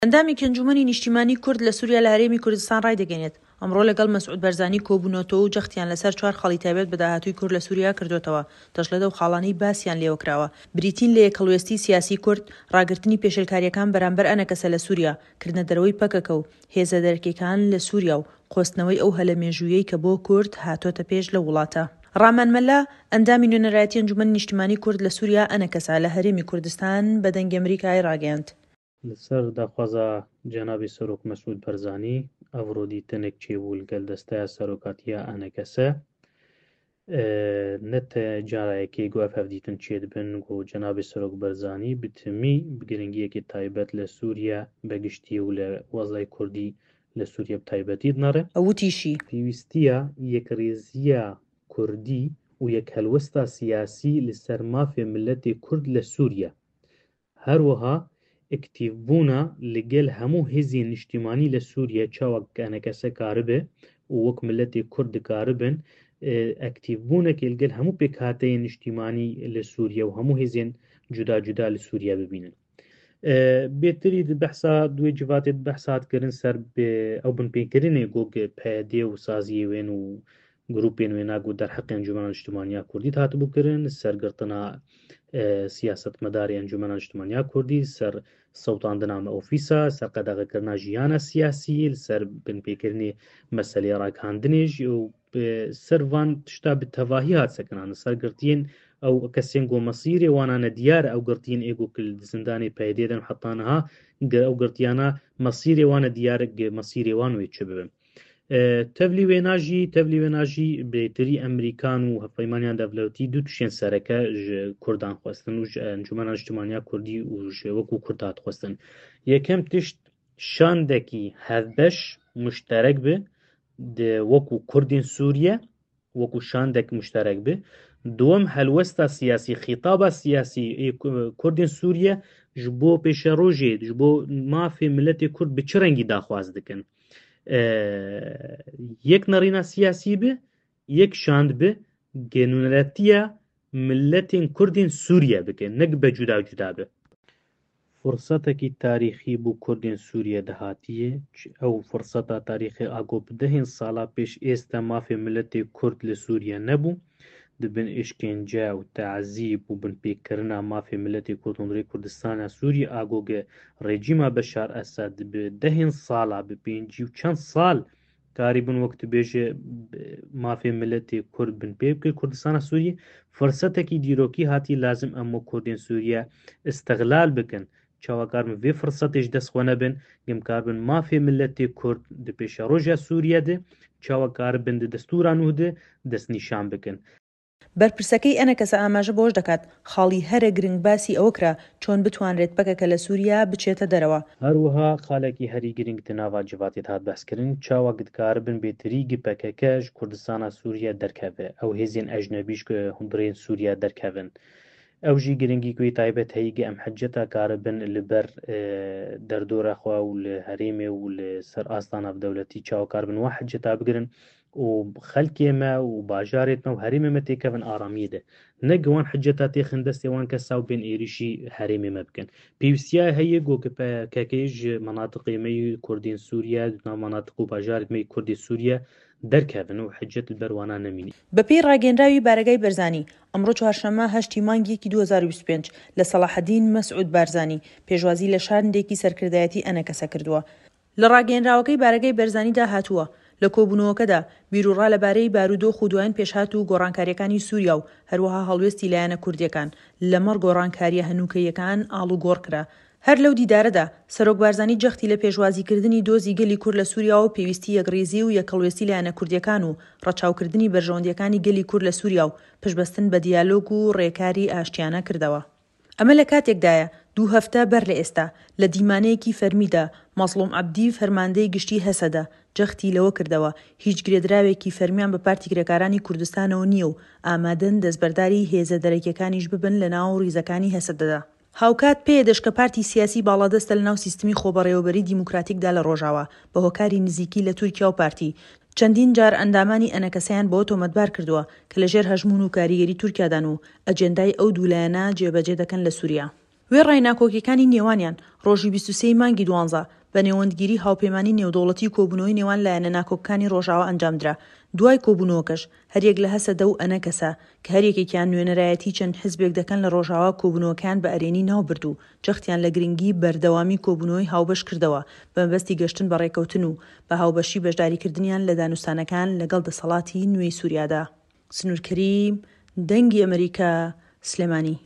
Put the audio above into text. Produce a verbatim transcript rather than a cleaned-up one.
ئەندامی ئەنجومەنی نیشتیمانی کورد لە سووریا لە هەرێمی کوردستان ڕایدەگەێنێت. ئەمڕۆ لەگەڵ مەسعود بەرزانی کۆبوونەوە و جەختیان لەسەر چوار خاڵی تایبەت بە داهاتووی کورد لە سووریا کردوتەوە. دەشڵێتە و خاڵانەی باسییان لێوەکراوە. بریتین لە یەکەڵوێستی سیاسی کورد، ڕاگررتنی پێشێلکاریەکان بەرامبەر ئەنەکەسە لە سووریا، کردنە دەرەوەی پەکەکە و هێزە دەرکیەکان لە سووریا و خۆستنەوەی ئەو هەلەمێژوویەی کە بۆ کورد هاتۆتە پێش لە وڵاتە. ڕامان مەلا ئەندامی نوێنەرایەتی ئەنجومەنی نیشتیمانی کورد لە سووریا ئەنەکەسا لە هەرێمی کوردستان بە دەنگی ئەمریکای ڕاگەیاند. لەسەر داخوازە جەنابی سەرۆک مەسعود بەرزانی ئەڤڕۆ دیتنێک چێبوو لەگەڵ دەستای سەرۆکاتیە ئەنەکەسە نەتە جارایەکی گوێ هەفدیتن چێت بن و جەنابی سەرۆک بەرزانی بتمی بگرنگیەکی تایبەت لە سووریا بەگشتی و لە وەزای کوردی لە سووریا تایبەتی نەڕێ ئەوتیشی پێویستیە یەکڕێزیە کوردی و یەک هەلوەستا سیاسی لەسەر مافێ ملەتی کورد لە سووریا، هەروەها ئەکتیڤ بوونە لەگەل هەموو هێزی نیشتیمانی لە سووریا چاوەکانەکەسە کاربێ و وەک ملەتی کورد کاربن ئەکتیڤ بوونەکە لەگەل هەموو پێکهاتەیە نیشتیمانی لە سووریا و هەموو هێزێن جودا جودا لە سووریا ببینن. بێتری بەحسا دوێ جواتێت بەحساتکردن سەر ئەو بنپێکردنێ گۆگ پەیادێ و سازی وێن و گروپێن وێناگ و دەرحەقی ئەنجومەن نیشتیمانیا کوردی هاتبووکردن سەرگرتنا سیاست مەداری ئەنجومەن نیشتیمانیا کوردی سەر سەوتاندنامە ئۆفیسە سەر قەدەغەکردنا ژیانە سیاسی سەر بنپێکردنی مەسەلەی ڕاکاندنێژ و سەروان تشتا بتەواهی هاتسەکەنانە سەرگرتین ئەو کەسێن گۆ مەسیرێ وانانە دیارە ئەو گرتین ئێگوکل زندانی پەیدێدەن حتانەها ئەو گرتیانە مەسیرێ وانە دیارە مەسیرێ وان وێ چ ببن. تەبلی وێناژی تەبلی وێناژی بێتری ئەمریکان و هەفەیمانیان دەڤلەوتی دوو توشێن سەرەکە کوردان خواستن و ئەنجومەن نیشتیمانیا کوردی و وەکو کورد خواستن. یەکەم تشت شاندێکی هەڤبەش مشتەرەک بێ وەکو کوردین سووریا وەکو شاندێک مشتەرەک بێ. دووەم هەلوەستا سیاسی خیتابە سیاسی کوردین سووریا ji bo pêşerojê ji bo mafê milletê Kurd bi çi rengî daxwaz dikin. Yek nerîna siyasî bi, yek şand bi genûneletiya milletên Kurdên Sûriye bikin, nek be cuda cuda bi. Fursatekî tarîxî bû Kurdên Sûriye dihatiye, ew furseta tarîxî ago bi dehên sala pêş êsta mafê milletê Kurd li Sûriye nebû, dibin işkence û teezîb û binpêkkirina mafê milletê Kurd û Kurdistana Sûriye agogê rejîma Beşar Esed bi dehên sala bi pêncî û çend sal karîbin wek dibêje mafê milletê Kurd binpê bike Kurdistana Sûriye. Fursetekî dîrokî hatî lazim em Kurdên Sûriye istiqlal bikin. Çawakarbin vê fursetê ji dest xwe nebin, gemkarbin mafê milletê Kurd di pêşeroja Sûriye de çawakaribin di destûra nû de destnîşan bikin. بەرپرسەکەی ئەنەکەسە ئاماژە بۆش دەکات خاڵی هەرە گرنگ باسی ئەوە کرا چۆن بتوانرێت پەکەکە لە سووریا بچێتە دەرەوە. هەروەها خاڵێکی هەری گرنگ تناوا جواتێت هات بەسکردن چاوە گدکاربن بێتریگی پەکەکەش کوردستانە سووریا دەرکەوێ ئەو هێزین ئەژنەبیش هەندڕێن سووریا دەرکەون. ئەو ژی گرنگی کوی تایبەت هەیگە ئەم حەجەتا کاربن لەبەر دەردۆرەخوا و لە هەرێمێ و لە سەر ئاستانە دەوڵەتی چاوکاربن وا حەجەتا بگرن و خەلکێمە و باژارێتمە و هەرێمێمە تێکەون ئارامیەدە نەگەوان حجەتا تێخن دەستێوان کە ساو بێن ئێریشی هەرێمێمە بکەن. پێویستیە هەیە گۆکەکەکەیش مەناتقێمەی کوردین سووریا مەناتق و باژارێتمەی کوردی سووریا دەرکەون و حجەت بەروانە نەمینی. بەپێی ڕاگەیەنراوی بارگای بەرزانی ئەمڕۆ چوارشەممە هەشتی مانگیەکی دوو هەزار و بیست و پێنج لە سەلاحەدین مەسعود بارزانی پێشوازی لە شاندێکی سەرکردایەتی ئەنەکەسە کردووە. لە ڕاگەیەنراوەکەی بارگای بەرزانیدا هاتووە لە کۆبوونەوەکەدا بیرروڕا لەبارەی بارودۆخ و دوایین پێشهات و گۆڕانکاریەکانی سووریا و هەروەها هەڵوێستی لایەنە کوردیەکان لەمەڕ گۆڕانکاریە هەنووکەیەکان ئاڵ و گۆڕ کرا. هەر لەو دیدارەدا سەرۆک بارزانی جەختی لە پێشوازیکردنی دۆزی گەلی کورد لە سووریا و پێویستی یەکڕێزی و یەکەڵوێستی لایەنە کوردیەکان و ڕەچاوکردنی بەرژەوەندیەکانی گەلی کورد لە سووریا و پشبەستن بە دیالۆگ و ڕێکاری ئاشتیانە کردەوە. ئەمە لە کاتێکدایە دوو هەفتە بەر لە ئێستا لە دیمانەیەکی فەرمیدا مەزڵوم عەبدی فەرماندەی گشتی هەسەدە جەختی لەوە کردەوە هیچ گرێدراوێکی فەرمیان بە پارتی کرێکارانی کوردستانەوە نییە و ئامادەن دەستبەرداری هێزە دەرەکیەکانیش ببن لە ناو ڕیزەکانی هەسەدەدا. هاوکات پێدەش کە پارتی سیاسی باڵادەستە لە ناو سیستمی خۆبەڕێوەبەری دیموکراتیکدا لە ڕۆژاوە بە هۆکاری نزیکی لە تورکیا و پارتی چەندین جار ئەندامانی ئەنەکەسەیان بۆ تۆمەتبار کردووە کە لەژێر هەژمون و کاریگەری تورکیادان و ئەجێندای ئەو دوولایەنە جێبەجێ دەکەن لە سووریا. وێ ڕێناکۆکیەکانی نێوانیان ڕۆژی بیست و سێی مانگی دوانزە بە نێوەندگیری هاوپەیمانی نێودەوڵەتی و کۆبوونەوەی نێوان لایەنە ناکۆکەکانی ڕۆژاوا ئەنجامدرا. دوای کۆبوونەوەکەش هەریەک لە هەسەدە و ئەنە کەسە کە هەریەکێکیان نوێنەرایەتی چەند حزبێک دەکەن لە ڕۆژاوا کۆبوونەوەکان بە ئەرێنی ناوبرد و جەختیان لە گرنگی بەردەوامی کۆبوونەوەی هاوبەش کردەوە بە مەبەستی گەشتن بە ڕێکەوتن و بە هاوبەشی بەشداریکردنیان لە دانوستانەکان لەگەڵ دەسەڵاتی نوێی سووریادا. سنوورکەریم، دەنگی ئەمریکا، سلێمانی.